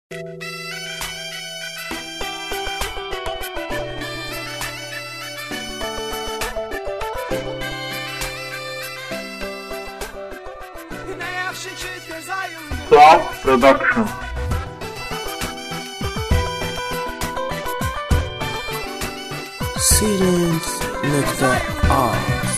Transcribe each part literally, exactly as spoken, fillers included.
Sual Production. Silence nokta a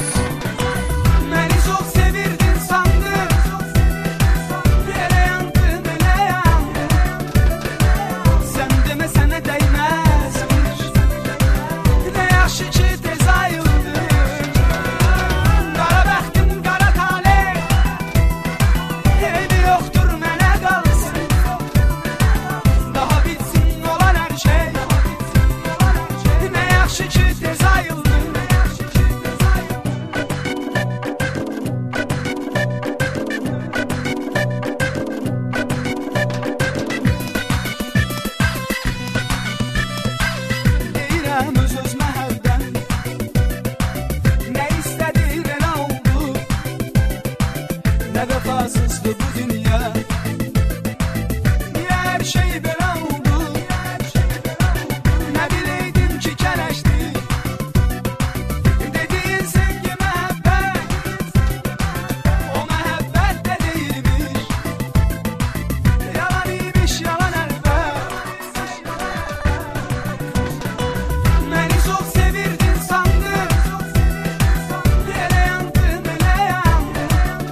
Vefasızdı bu dünya. Niye her şey böyle oldu? Ne bileydim ki keleşti. Dediğin sevgi mehabbet, o mehabbet de değilmiş. Yalan iyiymiş, yalan elbet. Beni çok sevirdin sandım. Yere yandım, ele yandım.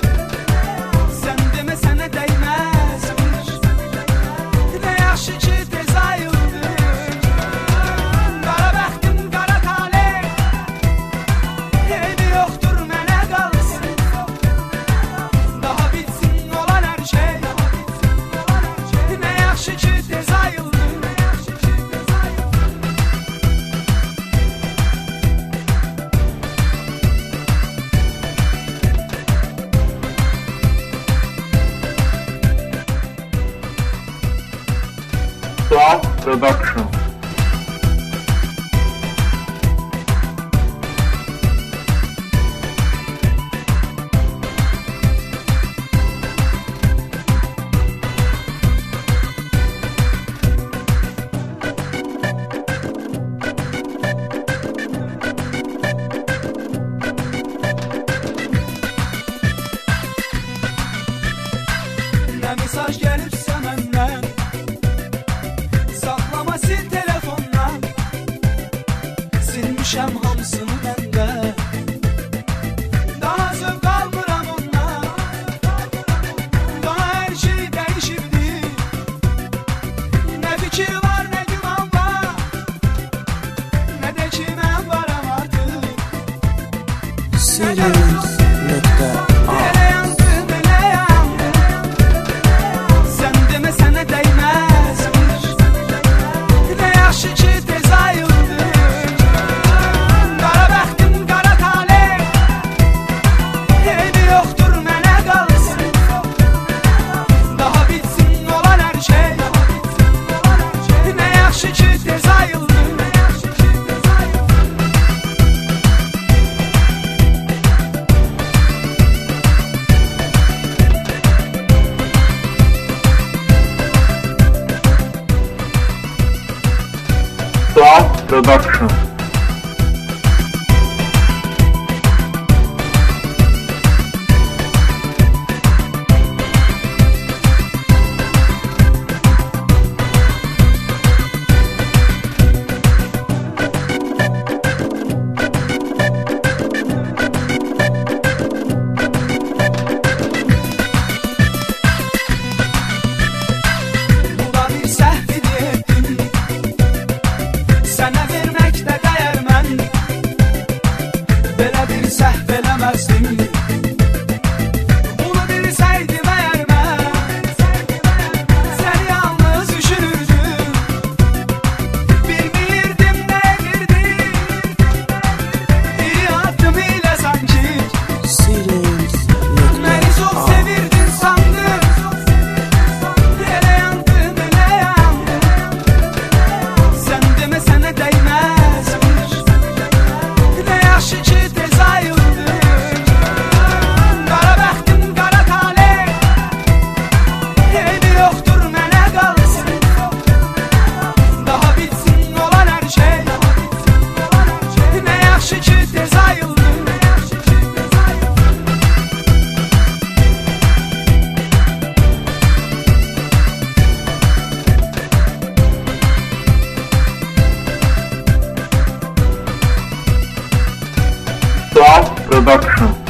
Sual Production. Ne mesaj gelipse benden, saklama sil telefondan. Silmişem hamsını bende. Daha zevk almıram ondan. Daha her şey değişirdi. Ne fikir var ne güman var. Ne de kime varam artık. Silence nokta a Sual Production. Bu da bir səhv etdim. Sənə verməkdə Production.